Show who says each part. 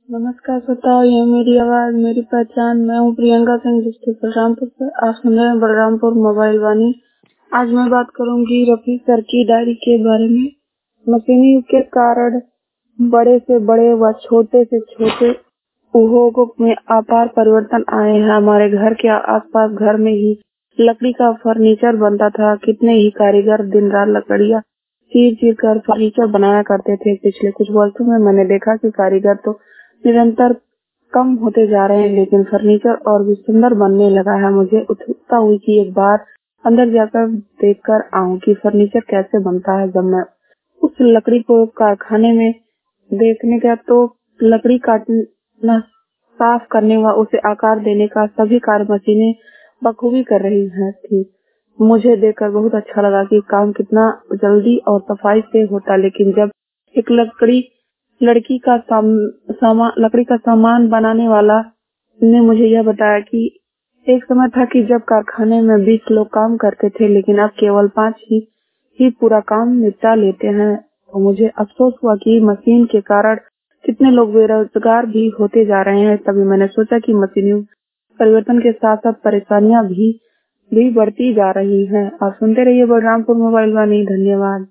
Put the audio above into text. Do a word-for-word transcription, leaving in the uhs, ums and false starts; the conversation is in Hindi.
Speaker 1: नमस्कार श्रोताओ, ये मेरी आवाज मेरी पहचान। मैं हूँ प्रियंका सिंह, डिस्ट्रिक्ट बलरामपुर से। आप सुन रहे हैं बलरामपुर मोबाइल वाणी। आज मैं बात करूंगी रफी सर की डायरी के बारे में। मशीनी युग के कारण बड़े से बड़े व छोटे से छोटे उद्योगों में अपार परिवर्तन आए हैं। हमारे घर के आसपास घर में ही लकड़ी का फर्नीचर बनता था। कितने ही कारीगर दिन रात लकड़ियाँ चीर चीर कर फर्नीचर बनाया करते थे। पिछले कुछ वर्षों में मैंने देखा कि कारीगर तो निरंतर कम होते जा रहे हैं, लेकिन फर्नीचर और भी सुंदर बनने लगा है। मुझे उत्सुकता हुई कि एक बार अंदर जाकर देखकर आऊं कि फर्नीचर कैसे बनता है। जब मैं उस लकड़ी को कारखाने में देखने गया तो लकड़ी काटना, साफ करने व उसे आकार देने का सभी कार्य मशीनें बखूबी कर रही हैं थी। मुझे देखकर बहुत अच्छा लगा कि काम कितना जल्दी और सफाई से होता। लेकिन जब एक लकड़ी लड़की का साम, सामा, लकड़ी का सामान बनाने वाला ने मुझे यह बताया कि एक समय था कि जब कारखाने में बीस लोग काम करते थे, लेकिन अब केवल पांच ही ही पूरा काम निपटा लेते हैं। तो मुझे अफसोस हुआ कि मशीन के कारण कितने लोग बेरोजगार भी होते जा रहे हैं। तभी मैंने सोचा कि मशीनी परिवर्तन के साथ साथ परेशानियां भी भी बढ़ती जा रही हैं। आप सुनते रहिए बलरामपुर मोबाइल वाणी। धन्यवाद।